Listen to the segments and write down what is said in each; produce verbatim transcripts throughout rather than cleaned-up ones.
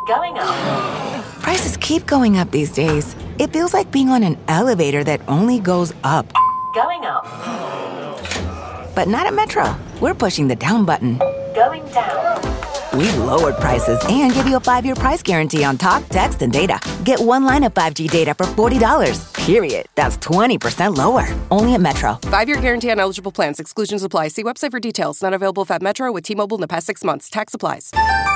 Going up. Prices keep going up these days. It feels like being on an elevator that only goes up. Going up. But not at Metro. We're pushing the down button. Going down. We've lowered prices and give you a five-year price guarantee on talk, text, and data. Get one line of five G data for forty dollars. Period. That's twenty percent lower. Only at Metro. Five-year guarantee on eligible plans. Exclusions apply. See website for details. Not available at Metro with T-Mobile in the past six months. Tax applies.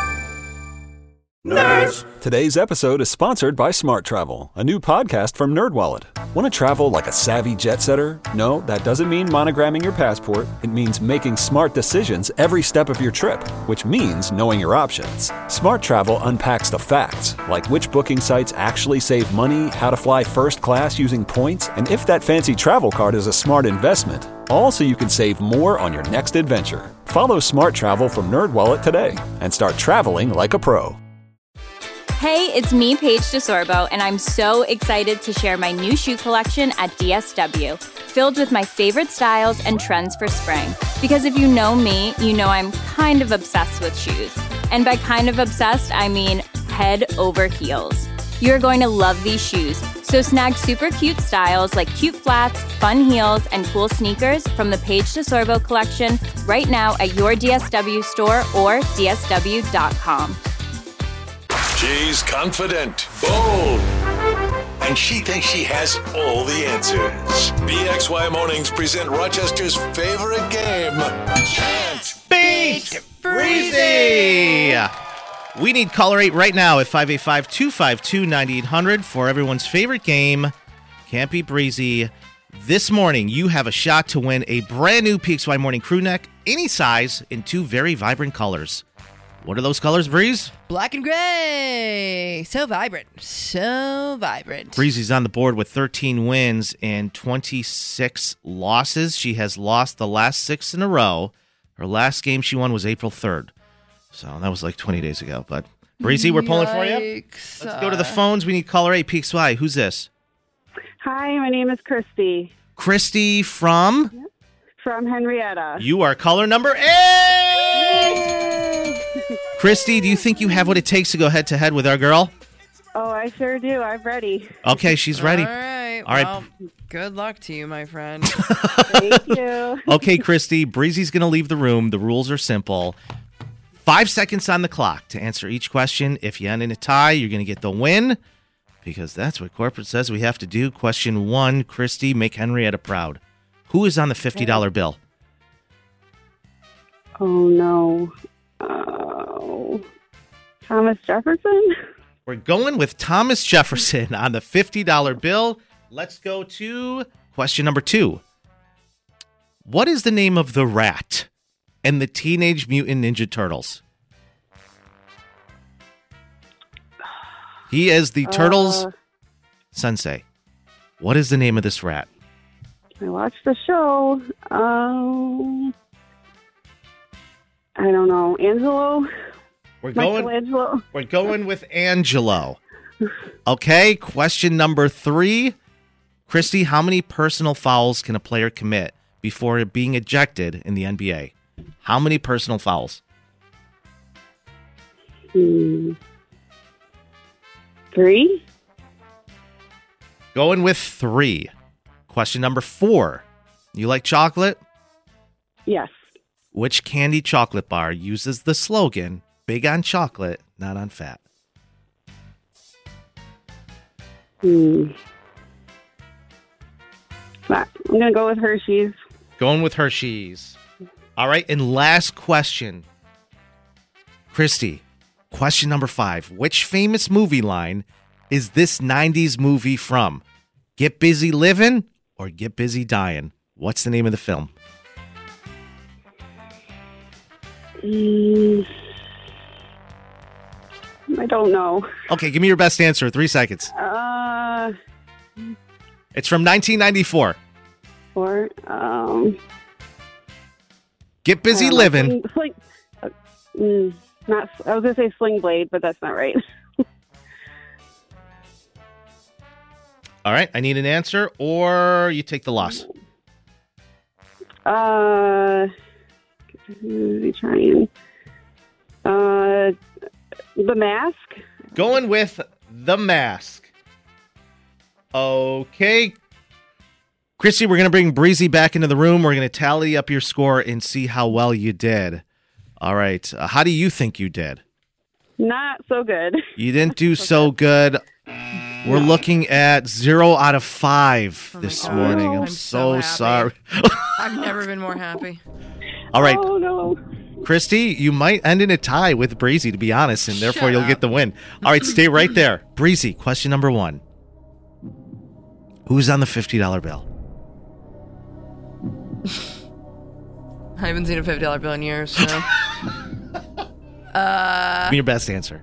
Nerds! Today's episode is sponsored by Smart Travel, a new podcast from NerdWallet. Want to travel like a savvy jet setter? No, that doesn't mean monogramming your passport. It means making smart decisions every step of your trip, which means knowing your options. Smart Travel unpacks the facts, like which booking sites actually save money, how to fly first class using points, and if that fancy travel card is a smart investment. All so you can save more on your next adventure. Follow Smart Travel from NerdWallet today and start traveling like a pro. Hey, it's me, Paige DeSorbo, and I'm so excited to share my new shoe collection at D S W, filled with my favorite styles and trends for spring. Because if you know me, you know I'm kind of obsessed with shoes. And by kind of obsessed, I mean head over heels. You're going to love these shoes, so snag super cute styles like cute flats, fun heels, and cool sneakers from the Paige DeSorbo collection right now at your D S W store or D S W dot com. She's confident, bold, and she thinks she has all the answers. B X Y Mornings present Rochester's favorite game, Can't Beat Breezy! We need caller eight right now at five eight five, two five two, nine eight hundred for everyone's favorite game, Can't Beat Breezy. This morning, you have a shot to win a brand new P X Y Morning crew neck, any size, in two very vibrant colors. What are those colors, Breeze? Black and gray. So vibrant. So vibrant. Breezy's on the board with thirteen wins and twenty-six losses. She has lost the last six in a row. Her last game she won was April third. So that was like twenty days ago. But Breezy, we're pulling for you. Let's go to the phones. We need caller eight, P X Y. Who's this? Hi, my name is Christy. Christy from? From Henrietta. You are caller number eight! Christy, do you think you have what it takes to go head-to-head with our girl? Oh, I sure do. I'm ready. Okay, she's ready. All right. All right. Well, good luck to you, my friend. Thank you. Okay, Christy, Breezy's going to leave the room. The rules are simple. Five seconds on the clock to answer each question. If you end in a tie, you're going to get the win because that's what corporate says we have to do. Question one, Christy, make Henrietta proud. Who is on the fifty dollar bill? Oh, no. Oh, Thomas Jefferson? We're going with Thomas Jefferson on the fifty dollar bill. Let's go to question number two. What is the name of the rat in the Teenage Mutant Ninja Turtles? He is the Turtles Uh, sensei. What is the name of this rat? I watched the show. Um, I don't know. Angelo? We're going, Michelangelo? we're going with Angelo. Okay, question number three. Christy, how many personal fouls can a player commit before being ejected in the N B A? How many personal fouls? Hmm. Three? Going with three. Question number four. You like chocolate? Yes. Which candy chocolate bar uses the slogan, big on chocolate, not on fat? Hmm. I'm going to go with Hershey's. Going with Hershey's. All right, and last question. Christy, question number five. Which famous movie line is this nineties movie from? Get Busy Livin' or Get Busy Dying? What's the name of the film? Mm, I don't know. Okay, give me your best answer. Three seconds. Uh, It's from nineteen ninety-four. or, um... Get I Busy don't know. Livin'. Sling, sling, uh, mm, not, I was going to say Sling Blade, but that's not right. All right, I need an answer, or you take the loss. Uh, be trying. Uh, The Mask. Going with The Mask. Okay. Christy, we're going to bring Breezy back into the room. We're going to tally up your score and see how well you did. All right. Uh, how do you think you did? Not so good. You didn't do so good. We're looking at zero out of five Oh this my God. morning. I'm, I'm so, so sorry. I've never been more happy. All right. Oh, no. Christy, you might end in a tie with Breezy, to be honest, and therefore Shut you'll up. get the win. All right, stay right there. Breezy, question number one. Who's on the fifty dollar bill? I haven't seen a fifty dollar bill in years, so. Give me your best answer.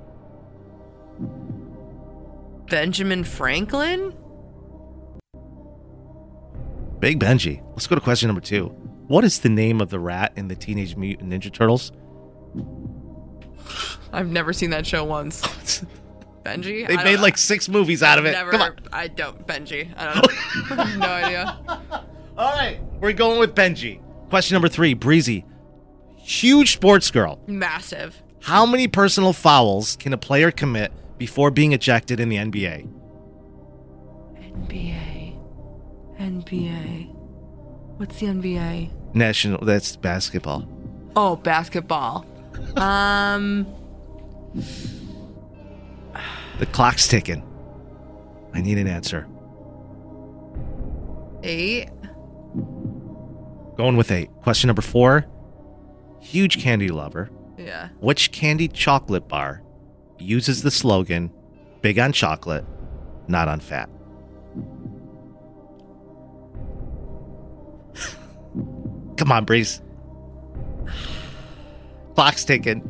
Benjamin Franklin? Big Benji. Let's go to question number two. What is the name of the rat in the Teenage Mutant Ninja Turtles? I've never seen that show once. Benji? They I made don't- like six movies out of it. Never, Come on. I don't. Benji. I don't know. I have no idea. All right, we're going with Benji. Question number three. Breezy. Huge sports girl. Massive. How many personal fouls can a player commit before being ejected in the N B A? N B A. N B A. What's the N B A? National. That's basketball. Oh, basketball. Um, The clock's ticking. I need an answer. eight. Going with eight. Question number four. Huge candy lover. Yeah. Which candy chocolate bar uses the slogan, big on chocolate, not on fat? Come on, Breeze. Clock's ticking.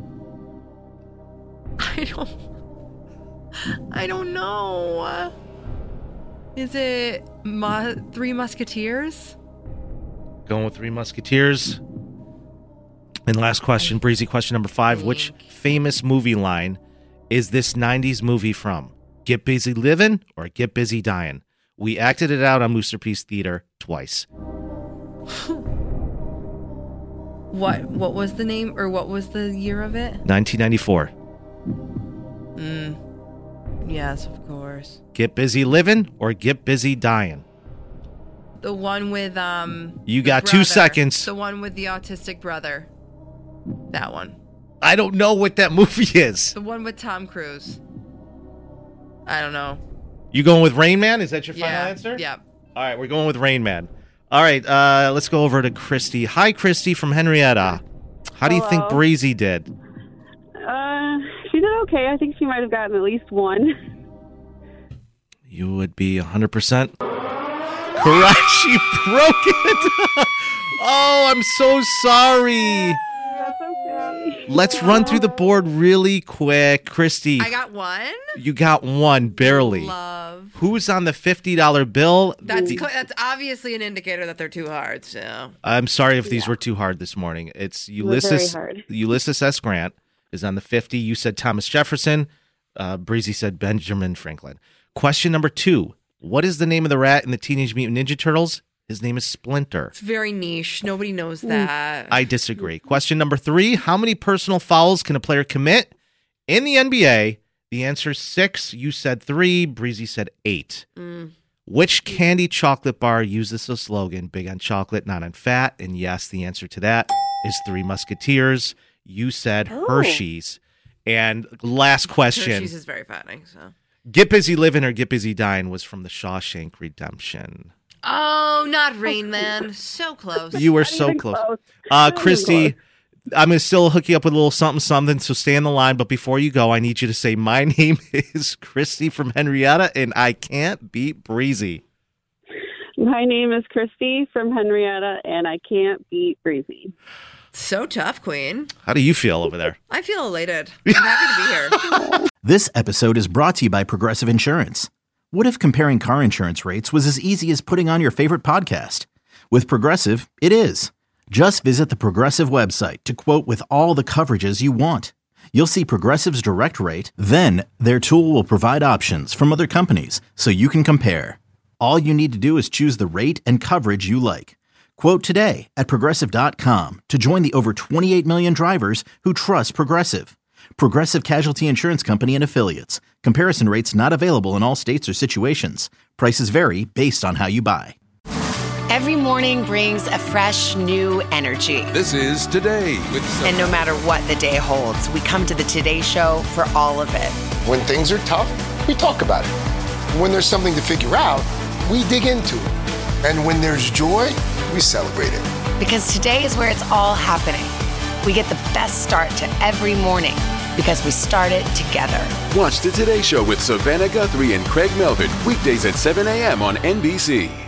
I don't. I don't know. Is it mu- Three Musketeers? Going with Three Musketeers. And last question, Breezy, question number five. Which famous movie line is this nineties movie from? Get Busy Livin' or Get Busy Dyin'? We acted it out on Moosterpiece Theater twice. What? What was the name, or what was the year of it? nineteen ninety-four. Mm. Yes, of course. Get Busy Livin' or Get Busy Dyin'? The one with um. You the got two brother. seconds. The one with the autistic brother. That one. I don't know what that movie is. The one with Tom Cruise. I don't know. You going with Rain Man? Is that your final Yeah. answer? Yeah. All right, we're going with Rain Man. All right, uh, let's go over to Christy. Hi, Christy from Henrietta. How do you think Hello. Breezy did? Uh, she did okay. I think she might have gotten at least one. You would be one hundred percent correct. She broke it. Oh, I'm so sorry. That's okay. Let's run through the board really quick. Christy, I got one. you got one, barely. Love. Who's on the fifty dollar bill? That's The- cl- that's obviously an indicator that they're too hard. So I'm sorry if these were too hard this morning. It's were Ulysses very hard. Ulysses S. Grant is on the fifty. You said Thomas Jefferson. Uh, Breezy said Benjamin Franklin. Question number two. What is the name of the rat in the Teenage Mutant Ninja Turtles? His name is Splinter. it's very niche. Nobody knows that. I disagree. Question number three. How many personal fouls can a player commit in the N B A? The answer is six. You said three. Breezy said eight. Mm. Which candy chocolate bar uses the slogan, big on chocolate, not on fat? And yes, the answer to that is Three Musketeers. You said Oh. Hershey's. And last question. Hershey's is very fattening. So. Get Busy Living or Get Busy Dying was from the Shawshank Redemption. Oh, not Rain Man. So close. You were Not so even close. close. Uh, Not even Christy, close. I'm going to still hook you up with a little something, something, so stay on the line. But before you go, I need you to say, my name is Christy from Henrietta, and I can't beat Breezy. My name is Christy from Henrietta, and I can't beat Breezy. So tough, Queen. How do you feel over there? I feel elated. I'm happy to be here. This episode is brought to you by Progressive Insurance. What if comparing car insurance rates was as easy as putting on your favorite podcast? With Progressive, it is. Just visit the Progressive website to quote with all the coverages you want. You'll see Progressive's direct rate, then their tool will provide options from other companies so you can compare. All you need to do is choose the rate and coverage you like. Quote today at Progressive dot com to join the over twenty-eight million drivers who trust Progressive. Progressive Casualty Insurance Company and Affiliates. Comparison rates not available in all states or situations. Prices vary based on how you buy. Every morning brings a fresh, new energy. This is Today with Sophia. And no matter what the day holds, we come to the Today Show for all of it. When things are tough, we talk about it. When there's something to figure out, we dig into it. And when there's joy, we celebrate it. Because today is where it's all happening. We get the best start to every morning because we start it together. Watch the Today Show with Savannah Guthrie and Craig Melvin weekdays at seven a.m. on N B C.